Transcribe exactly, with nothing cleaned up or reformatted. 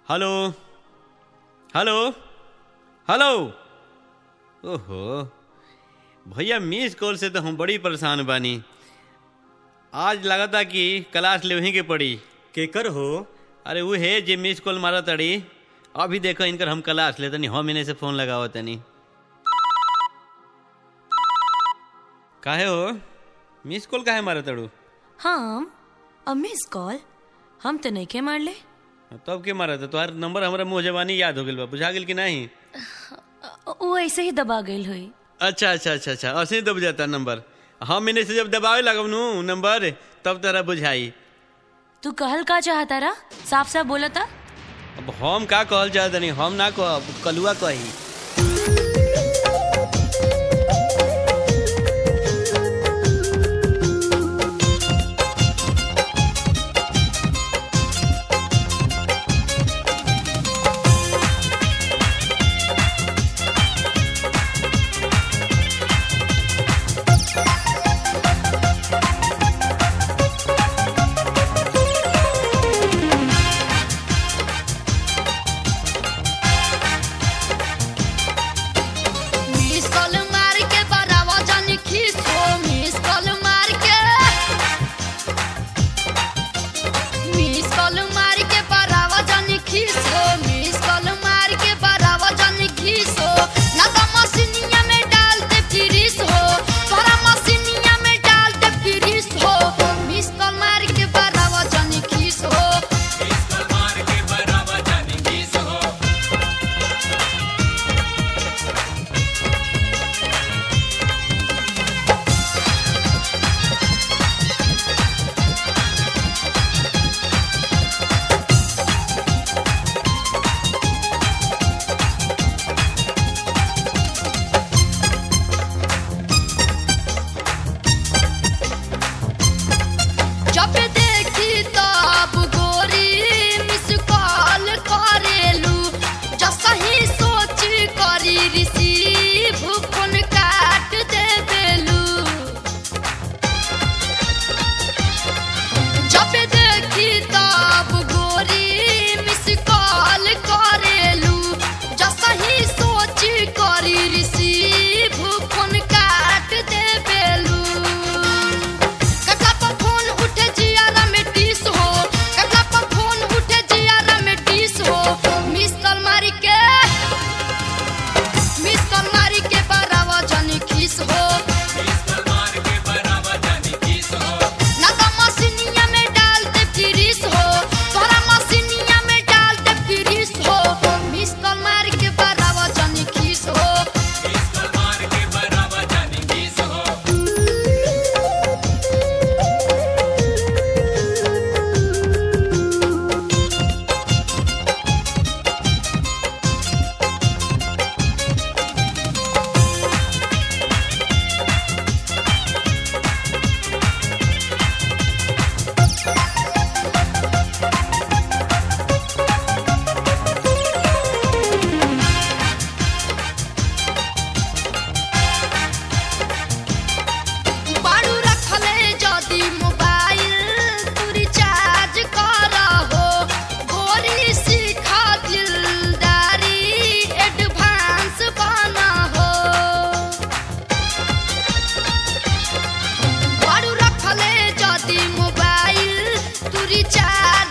Hello hello hello. ओहो भैया, miss call से तो हम बड़ी परेशान बानी। आज लगता कि क्लास ले वहीं के पड़ी। केकर हो? अरे वो है जे मिस कॉल मारा तड़ी। अभी देखो इनकर हम क्लास ले तनी, हम इन्हें से फोन लगाओ तनी। काहे हो मिस कॉल काहे मारा तड़ू? हम अब मिस कॉल हम तो नहीं के मार ले। तब के मारा था? तुम्हारा नंबर हमारा मुँह जबानी याद हो गया, बुझा गेल कि नहीं? वो ऐसे ही दबा गई हुई। अच्छा अच्छा अच्छा अच्छा ऐसे ही दब जाता नंबर। हम इन्हें से जब दबावे लगब नू नंबर तब तरह बुझाई। तू कहल का चाहता रहा? साफ साफ बोला था। अब हम का कहल चाहत नहीं, हम ना कह कलुआ कही। रिचार्ज